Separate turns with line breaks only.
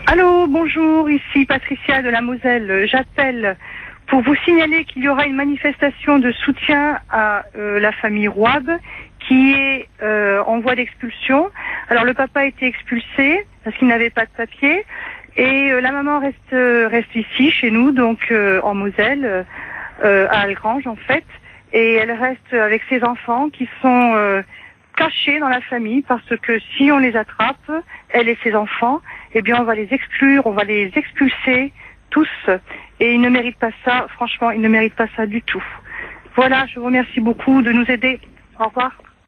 Allô, bonjour, ici Patricia de la Moselle. J'appelle pour vous signaler qu'il y aura une manifestation de soutien à la famille Rouab qui est en voie d'expulsion. Alors le papa a été expulsé parce qu'il n'avait pas de papier et la maman reste ici chez nous, donc en Moselle, à Algrange en fait, et elle reste avec ses enfants qui sont cachés dans la famille parce que si on les attrape, elle et ses enfants, eh bien on va les exclure, on va les expulser tous et ils ne méritent pas ça, franchement ils ne méritent pas ça du tout. Voilà, je vous remercie beaucoup de nous aider. Au revoir.